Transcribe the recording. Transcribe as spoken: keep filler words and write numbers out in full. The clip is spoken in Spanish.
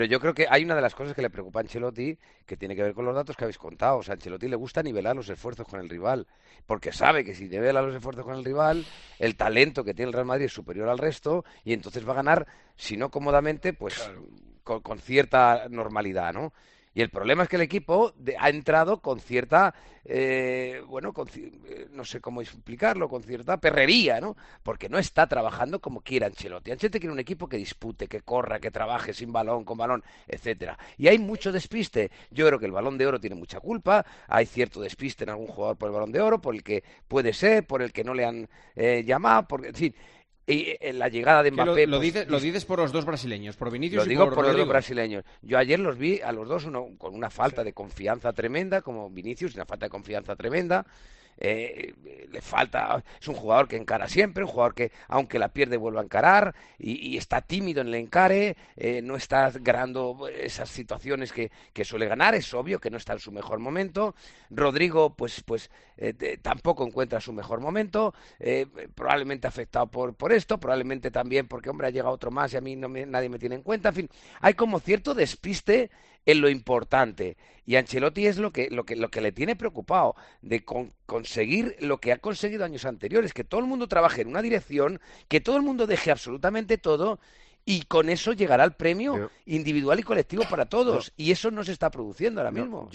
Pero yo creo que hay una de las cosas que le preocupa a Ancelotti que tiene que ver con los datos que habéis contado. O sea, a Ancelotti le gusta nivelar los esfuerzos con el rival, porque sabe que si nivela los esfuerzos con el rival, el talento que tiene el Real Madrid es superior al resto y entonces va a ganar, si no cómodamente, pues Claro. con, con cierta normalidad, ¿no? Y el problema es que el equipo de- ha entrado con cierta, eh, bueno, con ci- eh, no sé cómo explicarlo, con cierta perrería, ¿no? Porque no está trabajando como quiere Ancelotti. Ancelotti quiere un equipo que dispute, que corra, que trabaje sin balón, con balón, etcétera. Y hay mucho despiste. Yo creo que el Balón de Oro tiene mucha culpa. Hay cierto despiste en algún jugador por el Balón de Oro, por el que puede ser, por el que no le han eh, llamado, porque, en fin. Y eh, la llegada de Que lo, Mbappé, lo pues dices, lo dices por los dos brasileños, por lo Vinicius y digo por por los dos Rodrigo. brasileños. Yo ayer los vi a los dos uno, con una Sí. falta de confianza tremenda, como Vinicius, una falta de confianza tremenda. Eh, eh, le falta, es un jugador que encara siempre, un jugador que aunque la pierde vuelve a encarar y, y está tímido en el encare, eh, no está ganando esas situaciones que, que, suele ganar, es obvio que no está en su mejor momento. Rodrigo, pues, pues eh, de, tampoco encuentra su mejor momento, eh, probablemente afectado por, por esto, probablemente también porque, hombre, ha llegado otro más y a mí no me, nadie me tiene en cuenta, en fin, hay como cierto despiste en lo importante. Y Ancelotti es lo que, lo que, lo que le tiene preocupado, de con, conseguir lo que ha conseguido años anteriores, que todo el mundo trabaje en una dirección, que todo el mundo deje absolutamente todo y con eso llegará el premio Yo, individual y colectivo para yo, todos. Y eso no se está produciendo ahora no, mismo.